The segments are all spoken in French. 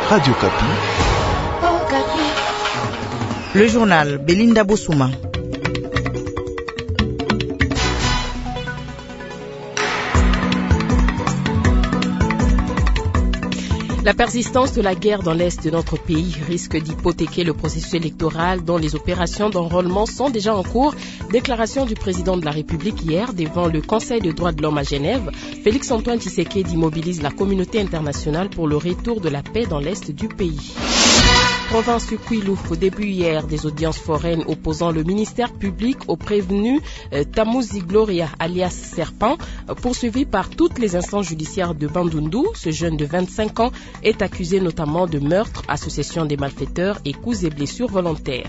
Radio Kapi. Le journal Belinda Bossouma. La persistance de la guerre dans l'Est de notre pays risque d'hypothéquer le processus électoral dont les opérations d'enrôlement sont déjà en cours. Déclaration du président de la République hier devant le Conseil des droits de l'homme à Genève. Félix-Antoine Tshisekedi mobilise la communauté internationale pour le retour de la paix dans l'Est du pays. Province du Kwilu, au début hier des audiences foraines opposant le ministère public au prévenu Tamuzi Gloria alias Serpent, poursuivi par toutes les instances judiciaires de Bandundu. Ce jeune de 25 ans est accusé notamment de meurtre, association des malfaiteurs et coups et blessures volontaires.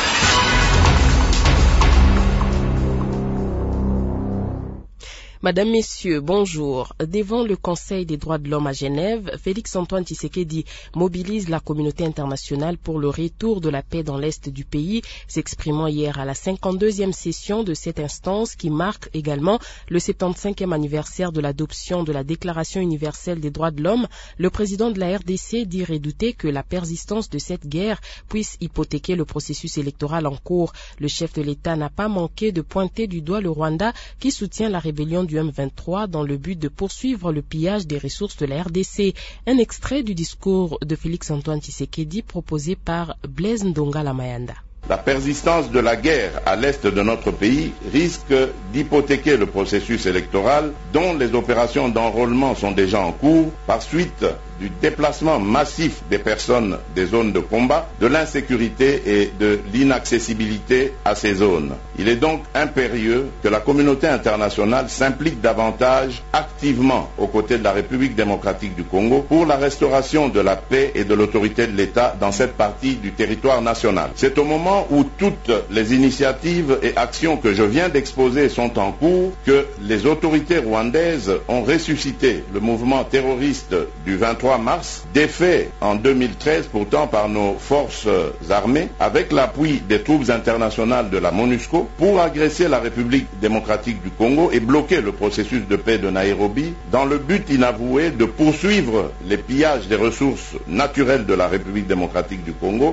Madame, Messieurs, bonjour. Devant le Conseil des droits de l'homme à Genève, Félix-Antoine Tshisekedi mobilise la communauté internationale pour le retour de la paix dans l'Est du pays, s'exprimant hier à la 52e session de cette instance qui marque également le 75e anniversaire de l'adoption de la Déclaration universelle des droits de l'homme. Le président de la RDC dit redouter que la persistance de cette guerre puisse hypothéquer le processus électoral en cours. Le chef de l'État n'a pas manqué de pointer du doigt le Rwanda qui soutient la rébellion du M23 dans le but de poursuivre le pillage des ressources de la RDC. Un extrait du discours de Félix-Antoine Tshisekedi proposé par Blaise Ndongala Mayanda. La persistance de la guerre à l'est de notre pays risque d'hypothéquer le processus électoral dont les opérations d'enrôlement sont déjà en cours par suite du déplacement massif des personnes des zones de combat, de l'insécurité et de l'inaccessibilité à ces zones. Il est donc impérieux que la communauté internationale s'implique davantage activement aux côtés de la République démocratique du Congo pour la restauration de la paix et de l'autorité de l'État dans cette partie du territoire national. C'est au moment où toutes les initiatives et actions que je viens d'exposer sont en cours que les autorités rwandaises ont ressuscité le mouvement terroriste du 23 mars, défait en 2013 pourtant par nos forces armées, avec l'appui des troupes internationales de la MONUSCO, pour agresser la République démocratique du Congo et bloquer le processus de paix de Nairobi, dans le but inavoué de poursuivre les pillages des ressources naturelles de la République démocratique du Congo.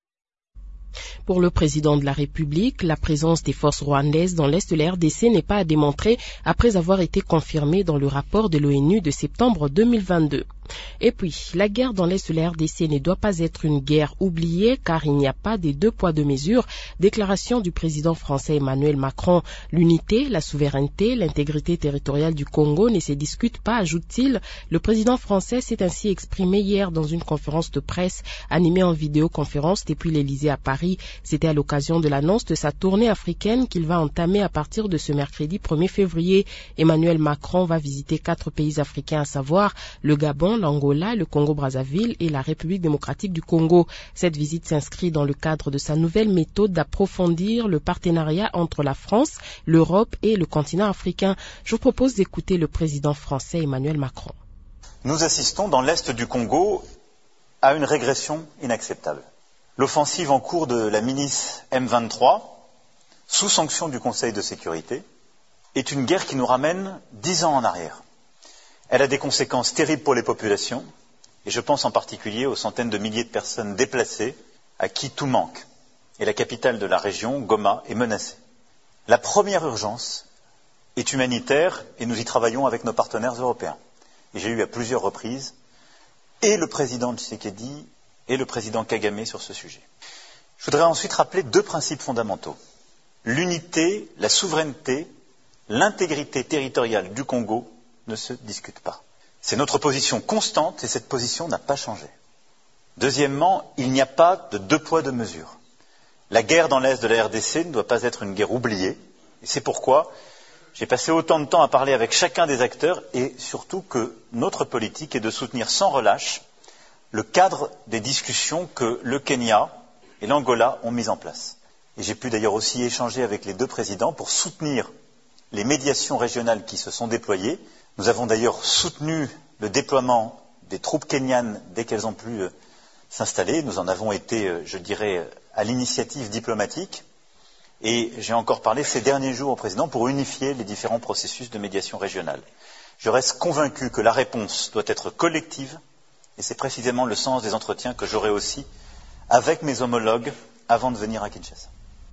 Pour le président de la République, la présence des forces rwandaises dans l'Est de la RDC n'est pas à démontrer après avoir été confirmée dans le rapport de l'ONU de septembre 2022. Et puis, la guerre dans l'Est de la RDC ne doit pas être une guerre oubliée car il n'y a pas des deux poids deux mesures. Déclaration du président français Emmanuel Macron. L'unité, la souveraineté, l'intégrité territoriale du Congo ne se discutent pas, ajoute-t-il. Le président français s'est ainsi exprimé hier dans une conférence de presse animée en vidéoconférence depuis l'Élysée à Paris. C'était à l'occasion de l'annonce de sa tournée africaine qu'il va entamer à partir de ce mercredi 1er février. Emmanuel Macron va visiter 4 pays africains, à savoir le Gabon, l'Angola, le Congo-Brazzaville et la République démocratique du Congo. Cette visite s'inscrit dans le cadre de sa nouvelle méthode d'approfondir le partenariat entre la France, l'Europe et le continent africain. Je vous propose d'écouter le président français Emmanuel Macron. Nous assistons dans l'Est du Congo à une régression inacceptable. L'offensive en cours de la milice M23, sous sanction du Conseil de sécurité, est une guerre qui nous ramène 10 ans en arrière. Elle a des conséquences terribles pour les populations, et je pense en particulier aux centaines de milliers de personnes déplacées à qui tout manque. Et la capitale de la région, Goma, est menacée. La première urgence est humanitaire, et nous y travaillons avec nos partenaires européens. Et j'ai eu à plusieurs reprises et le président Tshisekedi et le président Kagame sur ce sujet. Je voudrais ensuite rappeler 2 principes fondamentaux. L'unité, la souveraineté, l'intégrité territoriale du Congo ne se discute pas. C'est notre position constante et cette position n'a pas changé. Deuxièmement, il n'y a pas de 2 poids 2 mesures. La guerre dans l'Est de la RDC ne doit pas être une guerre oubliée et c'est pourquoi j'ai passé autant de temps à parler avec chacun des acteurs et surtout que notre politique est de soutenir sans relâche le cadre des discussions que le Kenya et l'Angola ont mis en place. Et j'ai pu d'ailleurs aussi échanger avec les 2 présidents pour soutenir les médiations régionales qui se sont déployées. Nous avons d'ailleurs soutenu le déploiement des troupes kenyanes dès qu'elles ont pu s'installer. Nous en avons été, je dirais, à l'initiative diplomatique. Et j'ai encore parlé ces derniers jours au président pour unifier les différents processus de médiation régionale. Je reste convaincu que la réponse doit être collective Et c'est précisément le sens des entretiens que j'aurai aussi avec mes homologues avant de venir à Kinshasa.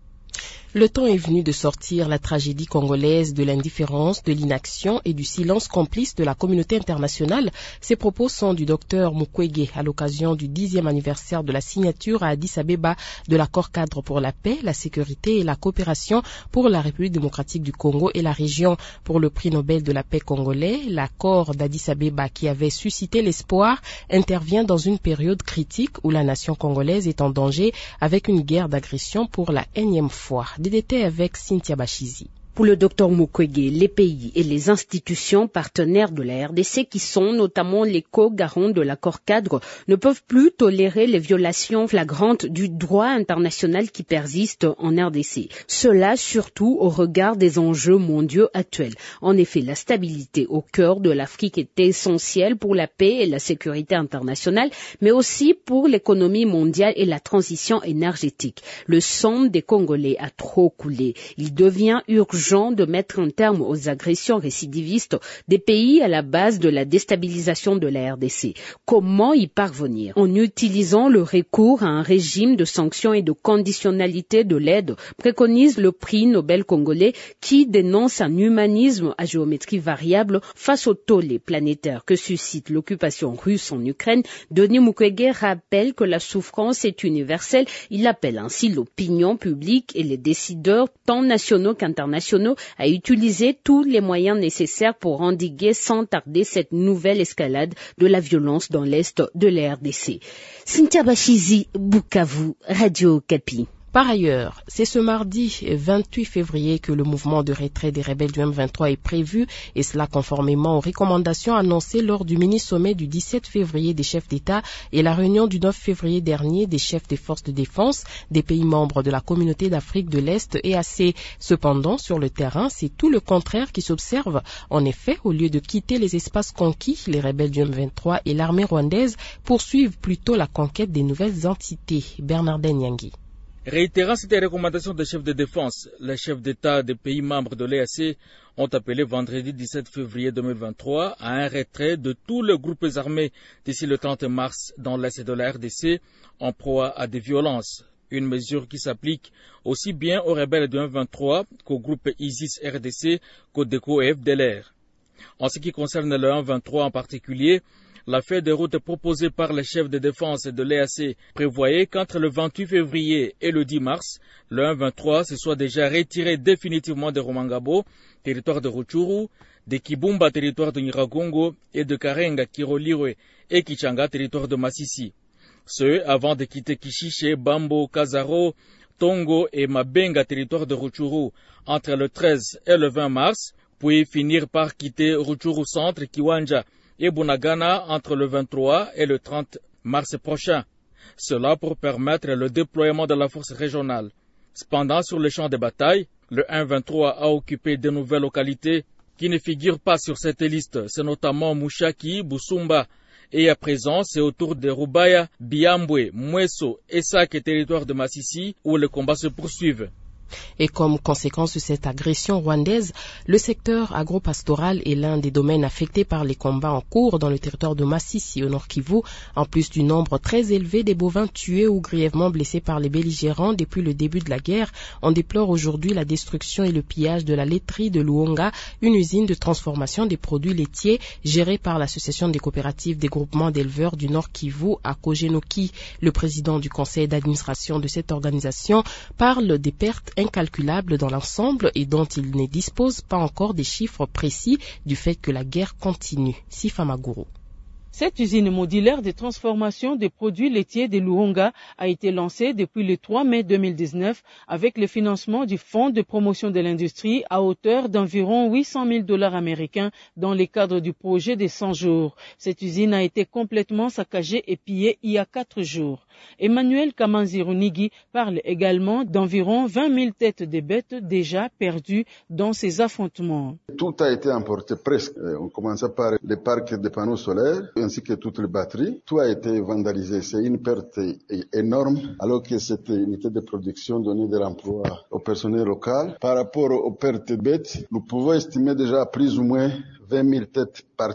Le temps est venu de sortir la tragédie congolaise de l'indifférence, de l'inaction et du silence complice de la communauté internationale. Ces propos sont du docteur Mukwege à l'occasion du 10e anniversaire de la signature à Addis Abeba de l'accord cadre pour la paix, la sécurité et la coopération pour la République démocratique du Congo et la région. Pour le prix Nobel de la paix congolais, l'accord d'Addis Abeba qui avait suscité l'espoir intervient dans une période critique où la nation congolaise est en danger avec une guerre d'agression pour la énième fois. Des détails avec Cynthia Bachizi. Pour le Dr Mukwege, les pays et les institutions partenaires de la RDC qui sont notamment les co-garants de l'accord cadre ne peuvent plus tolérer les violations flagrantes du droit international qui persistent en RDC. Cela surtout au regard des enjeux mondiaux actuels. En effet, la stabilité au cœur de l'Afrique est essentielle pour la paix et la sécurité internationale, mais aussi pour l'économie mondiale et la transition énergétique. Le sang des Congolais a trop coulé. Il devient urgent de mettre un terme aux agressions récidivistes des pays à la base de la déstabilisation de la RDC. Comment y parvenir? En utilisant le recours à un régime de sanctions et de conditionnalité de l'aide, préconise le prix Nobel congolais qui dénonce un humanisme à géométrie variable face au tollé planétaire que suscite l'occupation russe en Ukraine. Denis Mukwege rappelle que la souffrance est universelle. Il appelle ainsi l'opinion publique et les décideurs tant nationaux qu'internationaux à utiliser tous les moyens nécessaires pour endiguer sans tarder cette nouvelle escalade de la violence dans l'est de la RDC. Cynthia Bachizi, Bukavu, Radio Okapi. Par ailleurs, c'est ce mardi 28 février que le mouvement de retrait des rebelles du M23 est prévu, et cela conformément aux recommandations annoncées lors du mini-sommet du 17 février des chefs d'État et la réunion du 9 février dernier des chefs des forces de défense des pays membres de la communauté d'Afrique de l'Est EAC. Cependant, sur le terrain, c'est tout le contraire qui s'observe. En effet, au lieu de quitter les espaces conquis, les rebelles du M23 et l'armée rwandaise poursuivent plutôt la conquête des nouvelles entités. Bernardin Nyangi. Réitérant cette recommandation des chefs de défense, les chefs d'État des pays membres de l'EAC ont appelé vendredi 17 février 2023 à un retrait de tous les groupes armés d'ici le 30 mars dans l'Est de la RDC en proie à des violences. Une mesure qui s'applique aussi bien aux rebelles du M23 qu'au groupe ISIS RDC, Codeco et FDLR. En ce qui concerne le M23 en particulier, la feuille de route proposée par les chefs de défense de l'EAC prévoyait qu'entre le 28 février et le 10 mars, le M23 se soit déjà retiré définitivement de Rumangabo, territoire de Rutshuru, de Kibumba, territoire de Nyiragongo, et de Karenga, Kirolirwe et Kichanga, territoire de Masisi. Ce, avant de quitter Kishiche, Bambo, Kazaro, Tongo et Mabenga, territoire de Rutshuru, entre le 13 et le 20 mars, puis finir par quitter Rutshuru Centre, Kiwanja, et Bunagana entre le 23 et le 30 mars prochain. Cela pour permettre le déploiement de la force régionale. Cependant, sur le champ de bataille, le M23 a occupé de nouvelles localités qui ne figurent pas sur cette liste. C'est notamment Mushaki, Busumba. Et à présent, c'est autour de Rubaya, Biambwe, Mweso et Sake, territoire de Masisi, où les combats se poursuivent. Et comme conséquence de cette agression rwandaise, le secteur agropastoral est l'un des domaines affectés par les combats en cours dans le territoire de Masisi au Nord Kivu, en plus du nombre très élevé des bovins tués ou grièvement blessés par les belligérants depuis le début de la guerre. On déplore aujourd'hui la destruction et le pillage de la laiterie de Luonga, une usine de transformation des produits laitiers gérée par l'association des coopératives des groupements d'éleveurs du Nord Kivu à Kogenoki. Le président du conseil d'administration de cette organisation parle des pertes incalculable dans l'ensemble et dont il ne dispose pas encore des chiffres précis du fait que la guerre continue. Sifa Maguru. Cette usine modulaire de transformation des produits laitiers de Luonga a été lancée depuis le 3 mai 2019 avec le financement du Fonds de promotion de l'industrie à hauteur d'environ $800,000 américains dans le cadre du projet des 100 jours. Cette usine a été complètement saccagée et pillée il y a 4 jours. Emmanuel Kamanzirunigi parle également d'environ 20 000 têtes de bêtes déjà perdues dans ces affrontements. Tout a été emporté presque. On commençait par les parcs de panneaux solaires ainsi que toutes les batteries. Tout a été vandalisé. C'est une perte énorme alors que cette unité de production donnait de l'emploi au personnel local. Par rapport aux pertes bêtes, nous pouvons estimer déjà plus ou moins 20 000 têtes parties.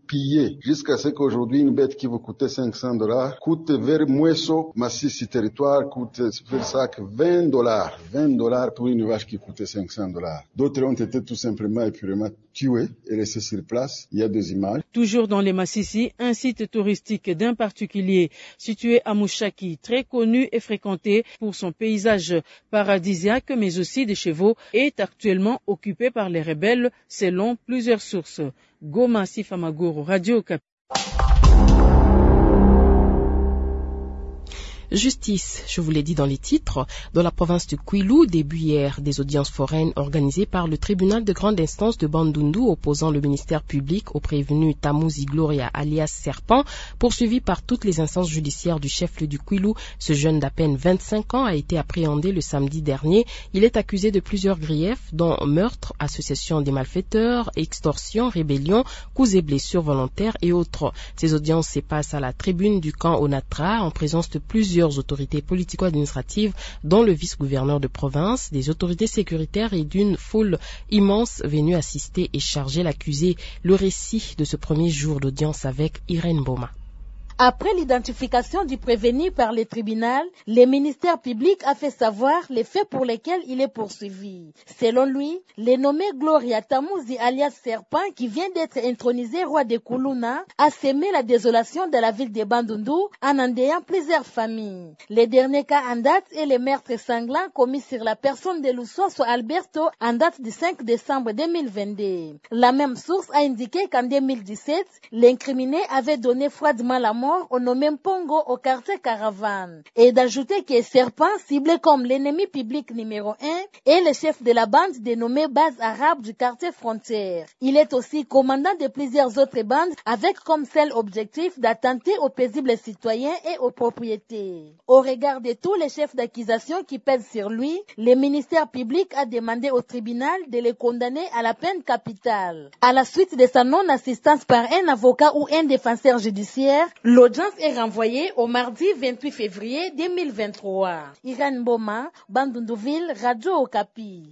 pillé jusqu'à ce qu'aujourd'hui une bête qui vous coûtait $500 coûte vers Mouesso, Massissi territoire, coûte vers sac $20. $20 pour une vache qui coûtait $500. D'autres ont été tout simplement et purement tués et laissés sur place. Il y a des images. Toujours dans les Massissi, un site touristique d'un particulier situé à Mouchaki, très connu et fréquenté pour son paysage paradisiaque mais aussi des chevaux, est actuellement occupé par les rebelles selon plusieurs sources. Goma Sifamagoro, Radio Okapi. Justice, je vous l'ai dit dans les titres, dans la province de Kwilu, début hier, des audiences foraines organisées par le tribunal de grande instance de Bandundu opposant le ministère public au prévenu Tamuzi Gloria alias Serpent, poursuivi par toutes les instances judiciaires du chef-lieu du Kwilu. Ce jeune d'à peine 25 ans a été appréhendé le samedi dernier. Il est accusé de plusieurs griefs, dont meurtre, association des malfaiteurs, extorsion, rébellion, coups et blessures volontaires et autres. Ces audiences se passent à la tribune du camp Onatra en présence de plusieurs autorités politico-administratives, dont le vice-gouverneur de province, des autorités sécuritaires et d'une foule immense venue assister et charger l'accusé. Le récit de ce premier jour d'audience avec Irène Boma. Après l'identification du prévenu par le tribunal, le ministère public a fait savoir les faits pour lesquels il est poursuivi. Selon lui, le nommé Gloria Tamuzi alias Serpent, qui vient d'être intronisé roi de Kuluna, a semé la désolation de la ville de Bandundu en endeuillant plusieurs familles. Le dernier cas en date est le meurtre sanglant commis sur la personne de Lusoso Alberto en date du 5 décembre 2022. La même source a indiqué qu'en 2017, l'incriminé avait donné froidement la mort au nommé Mpongo au quartier Caravane, et d'ajouter que Serpent, ciblé comme l'ennemi public numéro 1, est le chef de la bande dénommée Base Arabe du quartier Frontière. Il est aussi commandant de plusieurs autres bandes avec comme seul objectif d'attenter aux paisibles citoyens et aux propriétés. Au regard de tous les chefs d'accusation qui pèsent sur lui, le ministère public a demandé au tribunal de le condamner à la peine capitale. À la suite de sa non-assistance par un avocat ou un défenseur judiciaire, l'audience est renvoyée au mardi 28 février 2023. Irène Boma, Bandunduville, Radio Okapi.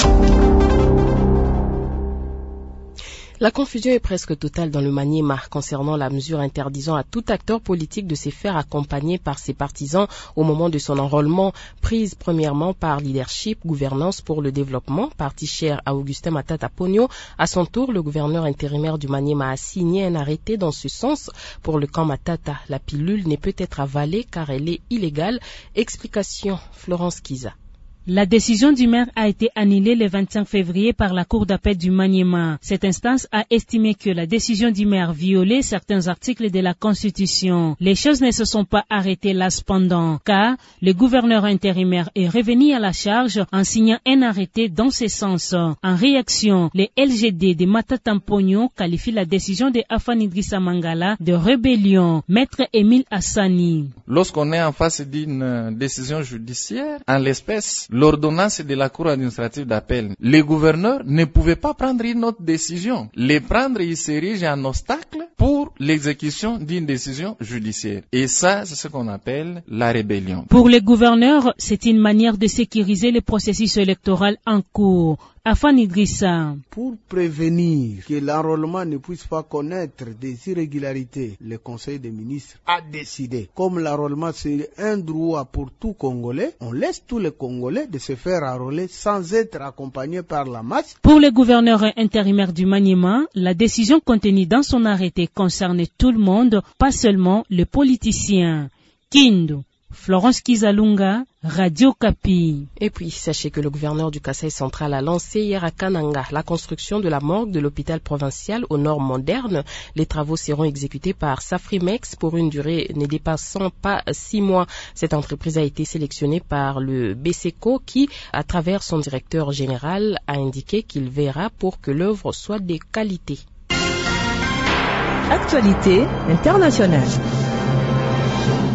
La confusion est presque totale dans le Maniema concernant la mesure interdisant à tout acteur politique de se faire accompagner par ses partisans au moment de son enrôlement, prise premièrement par Leadership Gouvernance pour le Développement, parti cher à Augustin Matata Pogno. À son tour, le gouverneur intérimaire du Maniema a signé un arrêté dans ce sens pour le camp Matata. La pilule ne peut être avalée car elle est illégale. Explication, Florence Kiza. La décision du maire a été annulée le 25 février par la Cour d'appel du Maniema. Cette instance a estimé que la décision du maire violait certains articles de la Constitution. Les choses ne se sont pas arrêtées là cependant, car le gouverneur intérimaire est revenu à la charge en signant un arrêté dans ce sens. En réaction, les LGD de Matata Pogno qualifient la décision de Afan Idrissa Mangala de rébellion. Maître Émile Hassani. Lorsqu'on est en face d'une décision judiciaire, en l'espèce, l'ordonnance de la Cour administrative d'appel, les gouverneurs ne pouvaient pas prendre une autre décision. Les prendre, ils s'érigent en obstacle pour l'exécution d'une décision judiciaire. Et ça, c'est ce qu'on appelle la rébellion. Pour les gouverneurs, c'est une manière de sécuriser le processus électoral en cours. Afan Idrissa. Pour prévenir que l'enrôlement ne puisse pas connaître des irrégularités, le Conseil des ministres a décidé, comme l'enrôlement c'est un droit pour tout Congolais, on laisse tous les Congolais de se faire enrôler sans être accompagnés par la masse. Pour le gouverneur intérimaire du Maniema, la décision contenue dans son arrêté concerne tout le monde, pas seulement les politiciens. Kindu. Florence Kizalunga, Radio Kapi. Et puis, sachez que le gouverneur du Kasaï central a lancé hier à Kananga la construction de la morgue de l'hôpital provincial aux normes modernes. Les travaux seront exécutés par Safrimex pour une durée ne dépassant pas 6 mois. Cette entreprise a été sélectionnée par le BCECO qui, à travers son directeur général, a indiqué qu'il verra pour que l'œuvre soit de qualité. Actualité internationale.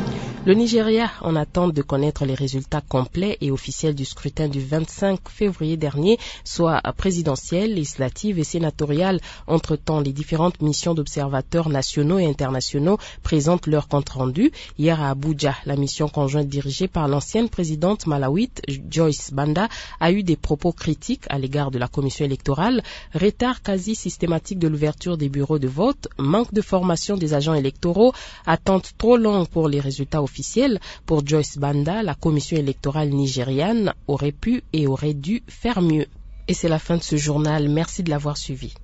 Le Nigeria en attente de connaître les résultats complets et officiels du scrutin du 25 février dernier, soit présidentiel, législative et sénatorial. Entre-temps, les différentes missions d'observateurs nationaux et internationaux présentent leur compte-rendu. Hier à Abuja, la mission conjointe dirigée par l'ancienne présidente malawite Joyce Banda a eu des propos critiques à l'égard de la commission électorale, retard quasi systématique de l'ouverture des bureaux de vote, manque de formation des agents électoraux, attente trop longue pour les résultats officiels. Pour Joyce Banda, la commission électorale nigériane aurait pu et aurait dû faire mieux. Et c'est la fin de ce journal. Merci de l'avoir suivi.